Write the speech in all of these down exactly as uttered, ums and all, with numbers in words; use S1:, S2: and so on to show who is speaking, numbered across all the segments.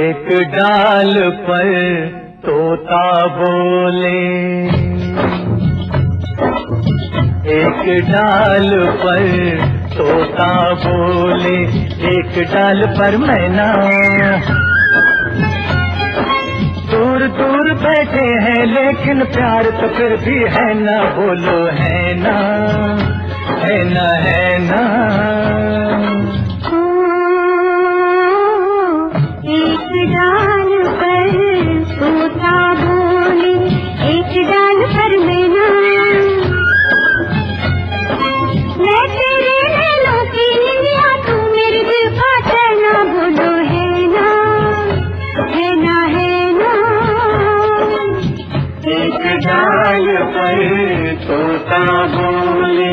S1: एक डाल पर तोता बोले, एक डाल पर तोता बोले, एक डाल पर मैना। दूर दूर बैठे हैं लेकिन प्यार तो फिर भी है ना, बोलो है ना, है ना, है ना।
S2: एक डाल पर तोता बोले, एक डाल पर मैना। मैं तेरे नैनों की निंदिया, तू मेरे दिल का चैना, बोलो है ना, है ना, है ना।
S1: एक डाल पर तोता बोले।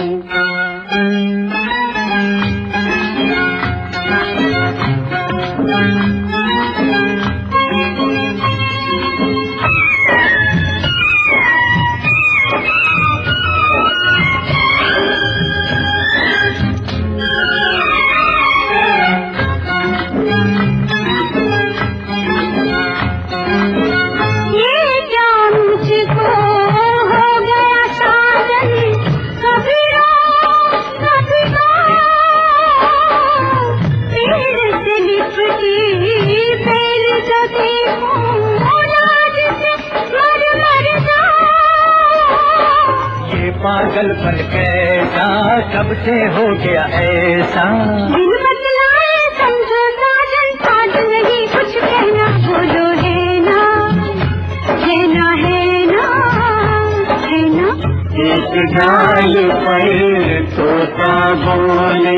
S1: पागलपन कैसा कब से हो गया ऐसा,
S2: दिल बतलाए समझो साजन, आज नहीं कुछ कहना, बोलो है ना, है ना, है ना, है ना।
S1: एक डाल पर तोता बोले।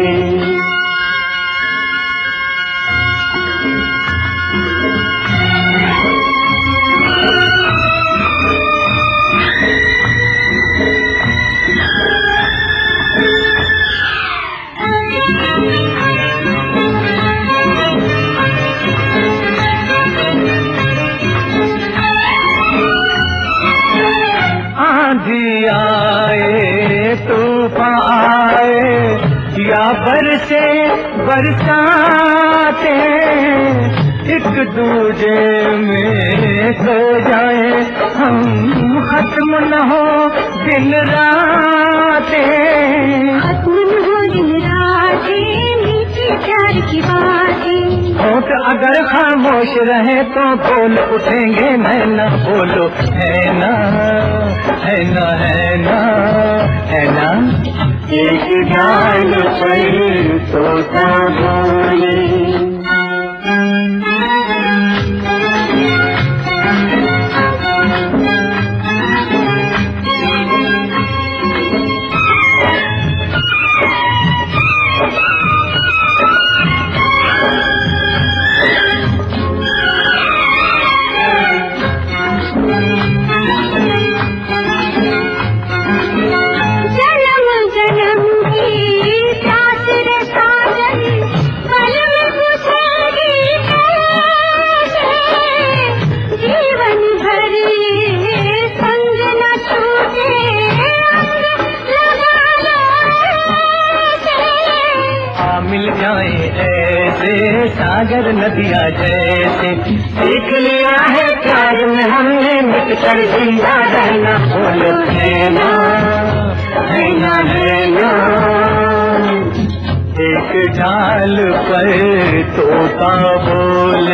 S1: आंधी आए तूफान आए या बरसे बरसाते, एक दूजे में खो जाए हम, खत्म न हो दिन रातें,
S2: खत्म न हो दिन रातें, मीठी प्यार की बातें।
S1: होठ अगर खामोश रहे तो बोल उठेंगे नैना, बोलो है ना, है ना, है ना, है ना। एक डाल पर तोता बोले। मिल जाए ऐसे सागर नदिया जैसे, सीख लिया है प्यार में हमने मिट कर जिंदा रहना, बोलो है ना, है ना, है ना। एक डाल पर तोता बोले।